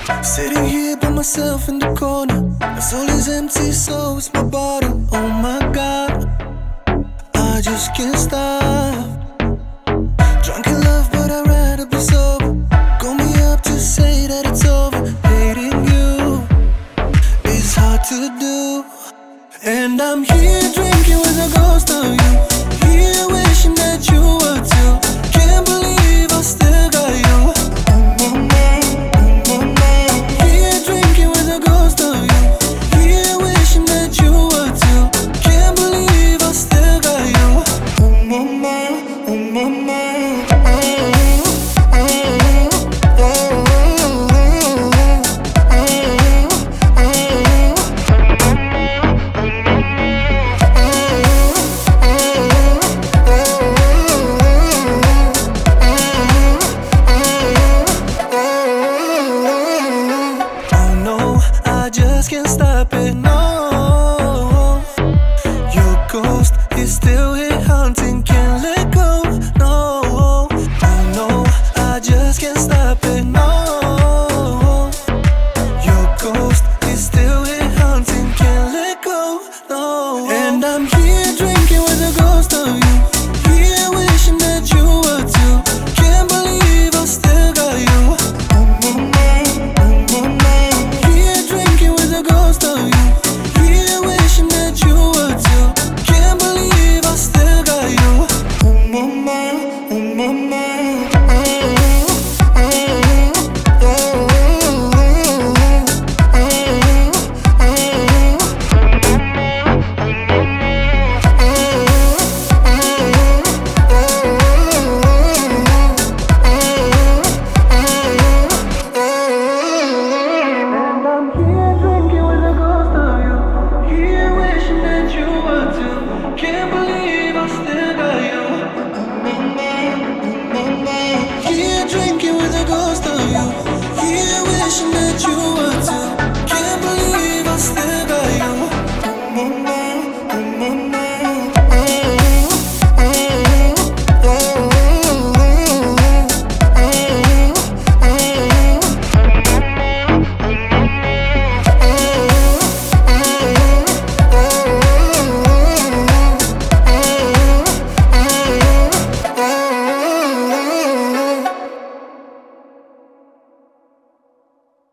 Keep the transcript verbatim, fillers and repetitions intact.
Sitting here by myself in the corner. My soul is empty, so is my body. Oh my God, I just can't stop. Drunk in love, but I'd rather be sober. Call me up to say that it's over. Hating you is hard to do. And I'm here drinking with a ghost of you. Here wishing that you were too. Can't believe I still got you. Here drinking with a ghost of you. Here wishing that you were too. Can't believe I still got you. Can't stop it, no. Your ghost is still here haunting, can't let go, no. Oh no, I just can't stop it, no. Your ghost is still here haunting, can't let go, no. And I'm here drinking with a ghost of you. Here wishing that you were too. Can't believe I still got you. Ghost of you, here wishing that you were too. Can't believe I still got you. On my mind, on my mind. Can't believe I still got you. Here drinking with a ghost of you. Here wishing that you